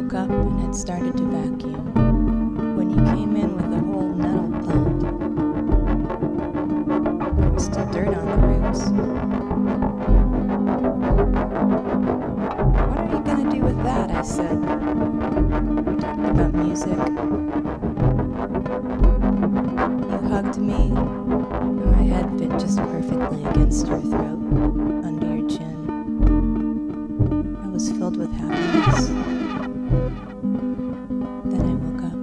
woke up and had started to vacuum when you came in with a whole nettle plant. There was still dirt on the roots. What are you gonna do with that? I said. We talked about music. You hugged me, and my head fit just perfectly against your throat, under your chin. I was filled with happiness. Then I woke up.